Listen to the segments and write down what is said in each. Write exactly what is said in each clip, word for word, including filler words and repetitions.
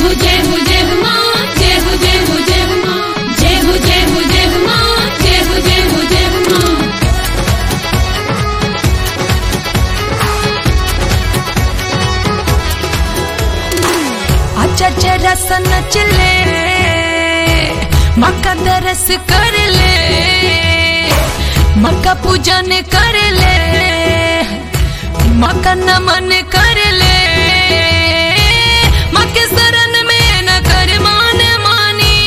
हो जय हो जय हो माँ, जय हो जय हो जय हो माँ, जय हो जय हो जय हो माँ, जय हो जय हो जय हो माँ। आजा जरा सा नच ले, माँ का दरस कर ले, माँ का पूजन कर ले, माँ का नमन कर ले, माँ के शरण में न कर मान मानी।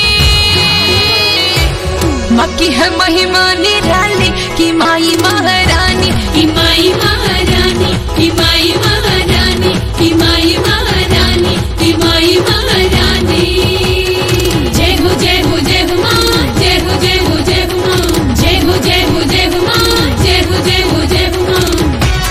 माँ की है महिमा निराली की माई महारानी, की माई महारानी, की माई महारानी, की माई महारानी, की माई महारानी। जय हो जय हो जय हो माँ, जय हो जय हो जय हो माँ, जय हो जय हो जय हो माँ, जय हो जय हो जय हो माँ।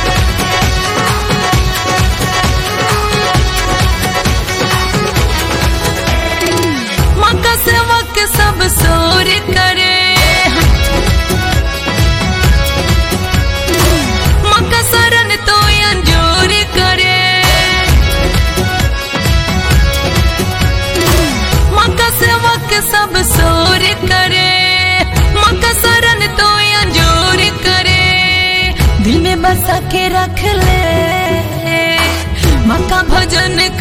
माँ का सेवक सब सोर करे, माँ का शरण तो अंजोर करे, माँ का सेवक सब सोर करे, माँ का शरण तो अंजोर करे। दिल में बसा के रख ले, माँ का भजन